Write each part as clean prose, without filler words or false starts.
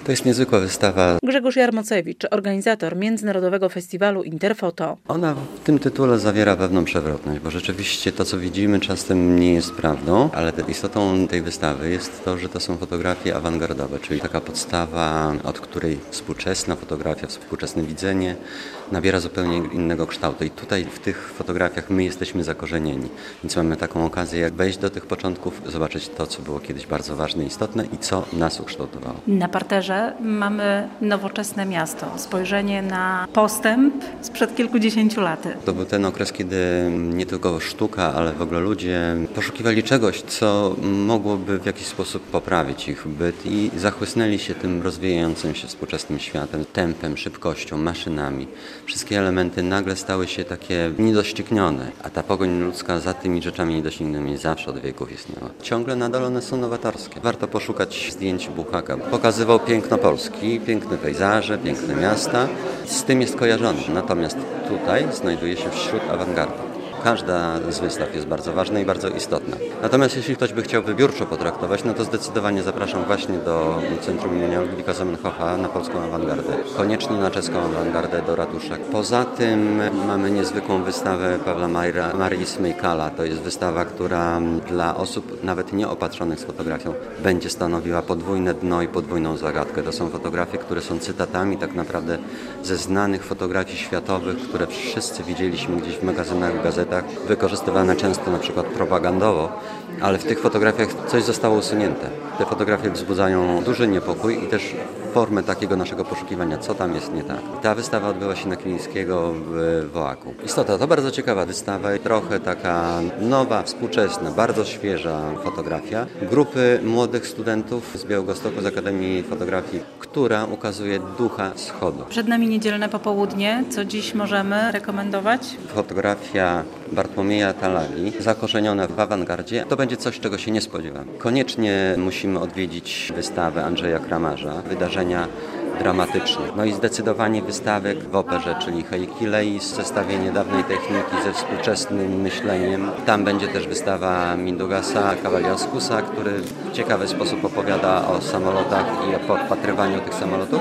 To jest niezwykła wystawa. Grzegorz Jarmocewicz, organizator Międzynarodowego Festiwalu Interfoto. Ona w tym tytule zawiera pewną przewrotność, bo rzeczywiście to, co widzimy, czasem nie jest prawdą, ale istotą tej wystawy jest to, że to są fotografie awangardowe, czyli taka podstawa, od której współczesna fotografia, współczesne widzenie nabiera zupełnie innego kształtu. I tutaj w tych fotografiach my jesteśmy zakorzenieni, więc mamy taką okazję, jak wejść do tych początków, zobaczyć to, co było kiedyś bardzo ważne, istotne i co nas ukształtowało. Na parterze mamy nowoczesne miasto, spojrzenie na postęp sprzed kilkudziesięciu lat. To był ten okres, kiedy nie tylko sztuka, ale w ogóle ludzie poszukiwali czegoś, co mogłoby w jakiś sposób poprawić ich byt i zachłysnęli się tym rozwijającym się współczesnym światem, tempem, szybkością, maszynami. Wszystkie elementy nagle stały się takie niedoścignione, a ta pogoń ludzka za tymi rzeczami niedoścignionymi zawsze od wieków istniała. Ciągle nadal one są nowatorskie. Warto poszukać zdjęć Buchaka. Pokazywał piękno Polski, piękne pejzaże, piękne miasta. Z tym jest kojarzony. Natomiast tutaj znajduje się wśród awangardy. Każda z wystaw jest bardzo ważna i bardzo istotna. Natomiast jeśli ktoś by chciał wybiórczo potraktować, no to zdecydowanie zapraszam właśnie do Centrum imienia Ludwika Zamenhofa na polską awangardę. Koniecznie na czeską awangardę do ratuszek. Poza tym mamy niezwykłą wystawę Pawła Marii Smejkala. To jest wystawa, która dla osób nawet nieopatrzonych z fotografią będzie stanowiła podwójne dno i podwójną zagadkę. To są fotografie, które są cytatami tak naprawdę ze znanych fotografii światowych, które wszyscy widzieliśmy gdzieś w magazynach, w gazetach, wykorzystywane często na przykład propagandowo, ale w tych fotografiach coś zostało usunięte. Te fotografie wzbudzają duży niepokój i też formę takiego naszego poszukiwania, co tam jest nie tak. Ta wystawa odbyła się na Kilińskiego w Wołaku. Istota, to bardzo ciekawa wystawa, trochę taka nowa, współczesna, bardzo świeża fotografia grupy młodych studentów z Białegostoku z Akademii Fotografii, która ukazuje ducha wschodu. Przed nami niedzielne popołudnie. Co dziś możemy rekomendować? Fotografia Bartłomieja Talali, zakorzeniona w awangardzie, to będzie coś, czego się nie spodziewamy. Koniecznie musimy odwiedzić wystawę Andrzeja Kramarza, wydarzenia dramatyczne. No i zdecydowanie wystawek w operze, czyli Heikilei, zestawienie dawnej techniki ze współczesnym myśleniem. Tam będzie też wystawa Mindugasa Kawaliauskusa, który w ciekawy sposób opowiada o samolotach i o podpatrywaniu tych samolotów,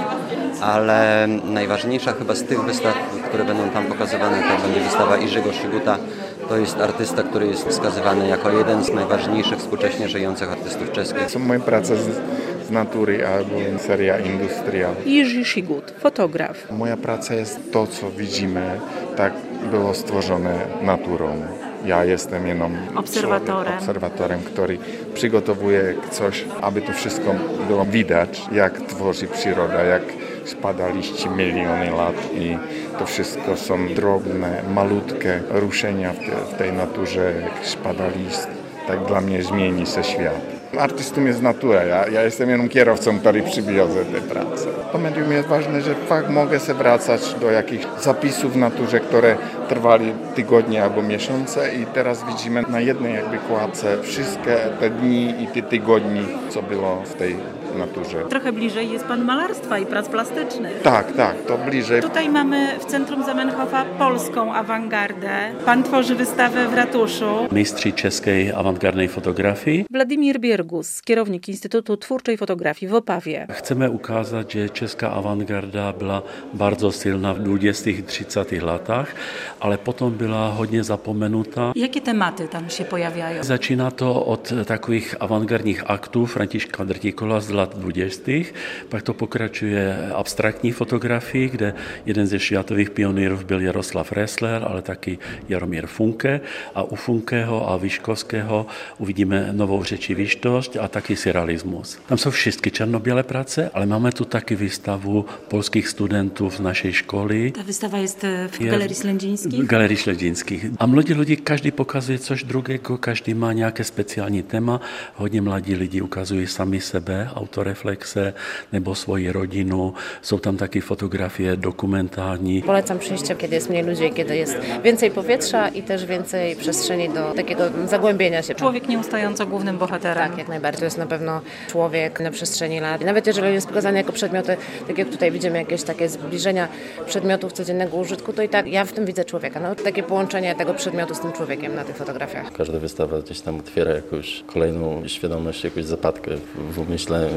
ale najważniejsza chyba z tych wystaw, które będą tam pokazywane, to będzie wystawa Iżego Shiguta. To jest artysta, który jest wskazywany jako jeden z najważniejszych współcześnie żyjących artystów czeskich. Są moje prace z natury albo seria industrial. Jerzy Shigut, fotograf. Moja praca jest to, co widzimy, tak było stworzone naturą. Ja jestem jednym obserwatorem, który przygotowuje coś, aby to wszystko było widać, jak tworzy przyroda, jak spada liści miliony lat i to wszystko są drobne, malutkie ruszenia w tej naturze, jak spada list. Tak dla mnie zmieni się świat. Artystą jest natura, ja jestem jednym kierowcą, który przywiozę te prace. To medium jest ważne, że fakt mogę się wracać do jakichś zapisów w naturze, które trwali tygodnie albo miesiące i teraz widzimy na jednej jakby kładce wszystkie te dni i te tygodni, co było w tej naturze. Trochę bliżej jest pan malarstwa i prac plastycznych. Tak, to bliżej. Tutaj mamy w Centrum Zamenhofa polską awangardę. Pan tworzy wystawę w ratuszu. Mistrzy czeskiej awangardnej fotografii. Władimir Biergus, kierownik Instytutu Twórczej Fotografii w Opawie. Chcemy ukazać, że czeska awangarda była bardzo silna w 20. i 30. latach, ale potem była hodně zapomenuta. Jakie tematy tam się pojawiają? Zaczyna to od takich awangardních aktů Františka Drtikola z lat 20. Pak to pokračuje abstraktní fotografii, kde jeden ze světových pionýrů byl Jaroslav Ressler, ale taky Jaromír Funke. A u Funkeho a Vyškovského uvidíme novou rzeczywistość, a taky surrealismus. Tam jsou všechny černobělé práce, ale máme tu taky výstavu polských studentů z naší školy. Ta wystawa jest w Galerii Ślędzińskich? W Galerii Ślędzińskich. A mladí lidi, každý pokazuje coś drugiego, každý má nějaké speciální téma. Hodně mladí lidi ukazují sami sebe, autoreflexe nebo swoją rodzinę. Są tam takie fotografie dokumentalne. Polecam przyjście, kiedy jest mniej ludzi, kiedy jest więcej powietrza i też więcej przestrzeni do takiego zagłębienia się. Człowiek nieustająco głównym bohaterem. Tak, jak najbardziej. To jest na pewno człowiek na przestrzeni lat. Nawet jeżeli jest pokazany jako przedmioty, tak jak tutaj widzimy jakieś takie zbliżenia przedmiotów codziennego użytku, to i tak ja w tym widzę człowieka. No, takie połączenie tego przedmiotu z tym człowiekiem na tych fotografiach. Każda wystawa gdzieś tam otwiera jakąś kolejną świadomość, jakąś zapadkę w umyśle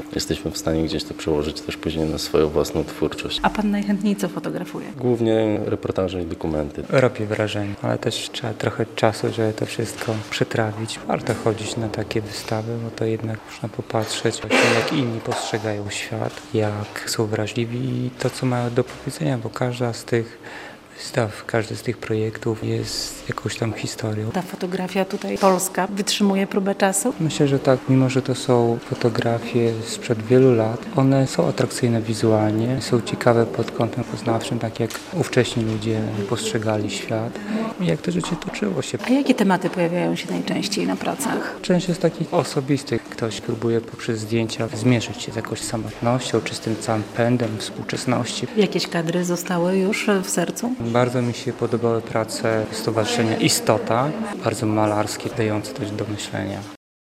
jesteśmy w stanie gdzieś to przełożyć też później na swoją własną twórczość. A pan najchętniej co fotografuje? Głównie reportaże i dokumenty. Robi wrażenie, ale też trzeba trochę czasu, żeby to wszystko przetrawić. Warto chodzić na takie wystawy, bo to jednak można popatrzeć, jak inni postrzegają świat, jak są wrażliwi i to, co mają do powiedzenia, bo każda z tych wystaw, każdy z tych projektów jest jakąś tam historią. Ta fotografia tutaj polska wytrzymuje próbę czasu? Myślę, że tak, mimo że to są fotografie sprzed wielu lat, one są atrakcyjne wizualnie, są ciekawe pod kątem poznawczym, tak jak ówcześni ludzie postrzegali świat i jak to życie toczyło się. A jakie tematy pojawiają się najczęściej na pracach? Część jest takich osobistych. Ktoś próbuje poprzez zdjęcia zmierzyć się z jakąś samotnością, czy z tym całym pędem współczesności. Jakieś kadry zostały już w sercu? Bardzo mi się podobały prace Stowarzyszenia Istota, bardzo malarskie, dające coś do myślenia.